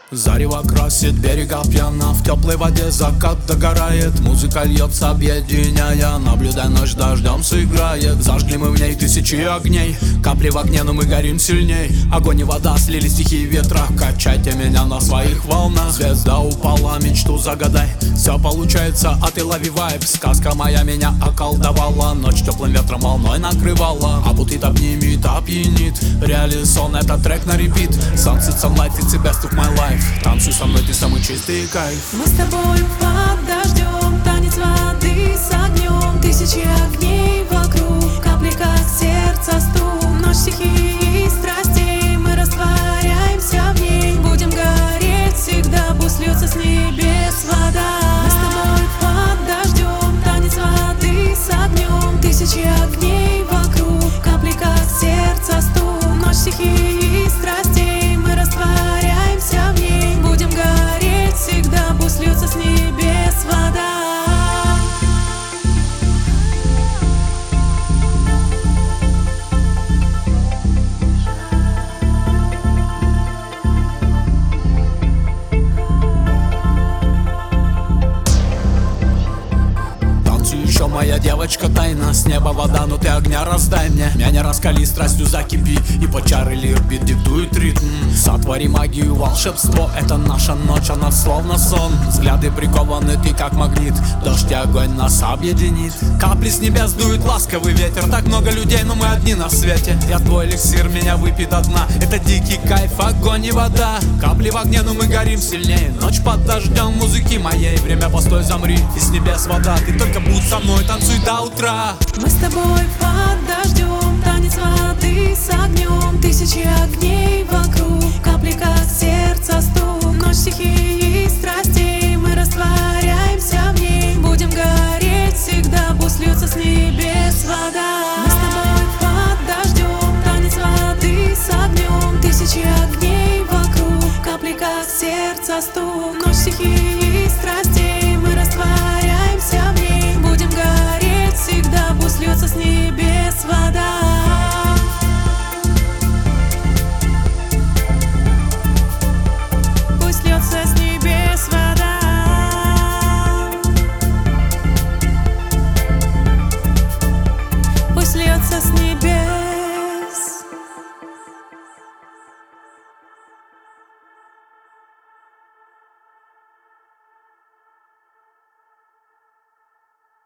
Зарево красит берега пьяно, в теплой воде закат догорает. Музыка льется, объединяя, наблюдай, ночь дождем сыграет. Зажгли мы в ней тысячи огней, капли в огне, но мы горим сильней. Огонь и вода слили стихии ветра, качайте меня на своих волнах. Звезда упала, мечту загадай, все получается, а ты лови вайб. Сказка моя меня околдовала, ночь теплым ветром волной накрывала. Обутит, обнимет, опьянит, реали сон, это трек на репит. Sunset, sunlight, it's the best of my life. Танцуй со мной, ты самый чистый кайф. Мы с тобой под дождем, танец воды с огнем. Тысячи огней вокруг, капли как сердце стук. Ночь стихии и страстей, мы растворяемся в ней. Будем гореть всегда, пусть льется с небес вода. Мы с тобой под дождем, танец воды с огнем. Тысячи огней вокруг, капли как сердце стук. Ночь стихии и страстей, мы растворяемся в ней. Будем гореть всегда, пусть льется с небес вода. Еще моя девочка тайна, с неба вода, но ты огня раздай мне. Меня раскали, страстью закипи, и по чары лирбит диктует ритм. Сотвори магию, волшебство, это наша ночь, она словно сон. Взгляды прикованы, ты как магнит, дождь и огонь нас объединит. Капли с небес дует ласковый ветер, так много людей, но мы одни на свете. Я твой эликсир, меня выпьет до дна, это дикий кайф, огонь и вода. Капли в огне, но мы горим сильнее. Ночь под дождем музыки моей, время постой, замри, и с небес вода. Ты только будь со мной, танцуй до утра. Мы с тобой под дождем, танец воды с огнем. Тысячи огней вокруг, капли как сердце стук. Ночь стихии и страстей, мы растворяемся в ней. Будем гореть всегда, пусть льется с небес вода. Мы с тобой под дождем, танец воды с огнем. Тысячи огней вокруг, капли как сердце стук. Ночь стихии